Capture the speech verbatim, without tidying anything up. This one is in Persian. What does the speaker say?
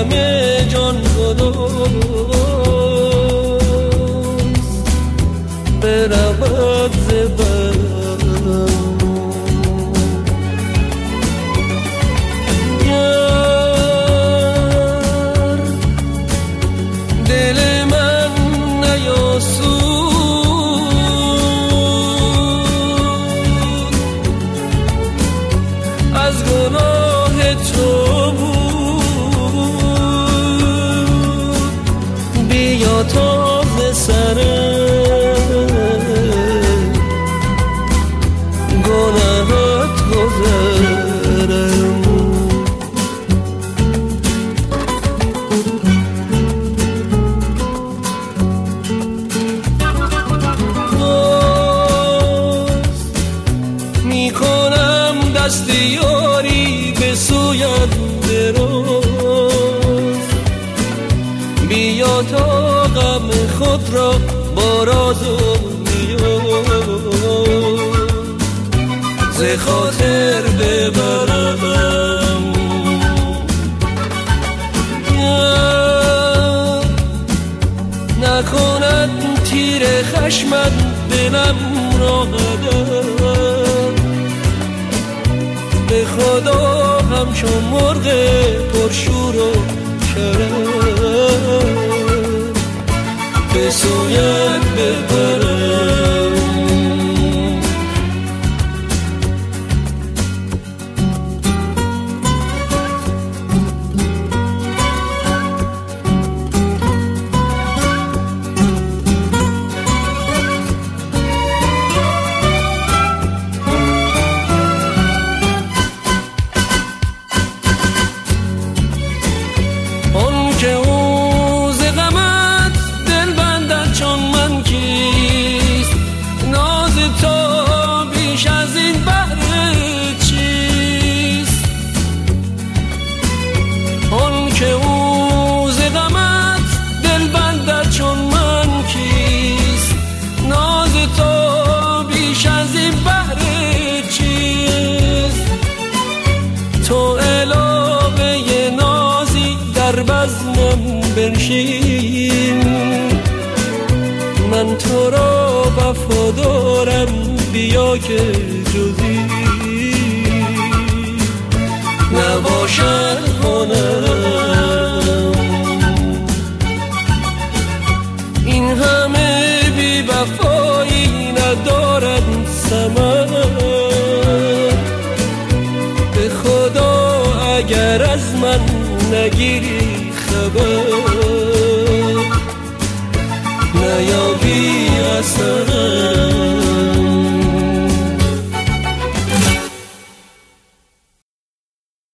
همه جان گداز برود زبر گر دل من نیاسود از گناه تو بود بیا تازه سر گناهت گذرم باز میکنم دست یاری به سویت دراز بیا تا غم خود را با راز و نیاز ز خاطر ببرم نکند تیر خشمت دلم را قدم به خدا همچون مرغ پرشور و شرم به سویت ببرم بنشین من تو را وفادارم بیا که جزی نباشد هنرم این همه بی وفایی ندارد ثمر به خدا اگر از من نگیری خبر نیابی اثرم